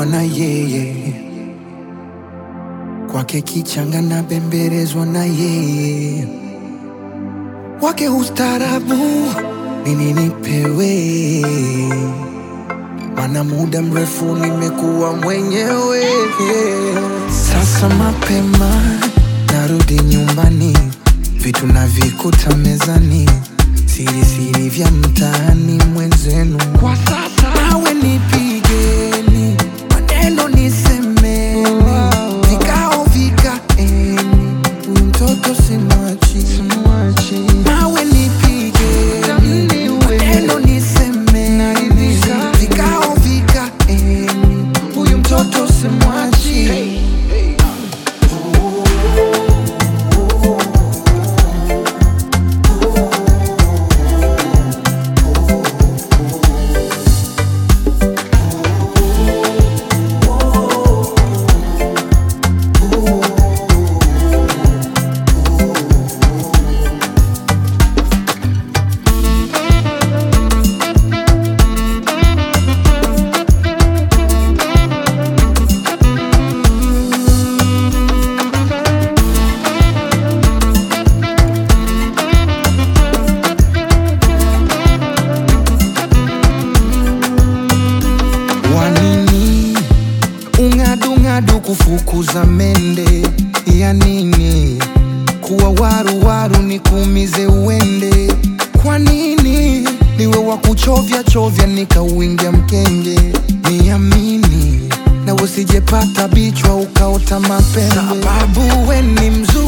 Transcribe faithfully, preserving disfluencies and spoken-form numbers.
nimekuwa na yeye, kwake kichanga na bembelezwa na yeye, wake ustarabu nini nipewe, mana muda mrefu nimekuwa mwenyewe. Sasa mapema narudi nyumbani, vitu na vikuta mezani, siri siri vya mtaani mwenzenu. Kwa sasa nawe nipigeni, maneno nisemeni, vikao vikaeni, huyu mtoto simwachi, simwachi. Nawe nipigeni, maneno nisemeni, vikao vikaeni, huyu mtoto simwachi. Ungadu kufukuza mende ya nini? Kuwa waru waru ni kuumize uende. Kwa nini niwe wa kuchovya chovya nikauingia mkenge? Niamini na usijepata bichwa ukaota mapembe, sababu we ni mzuri.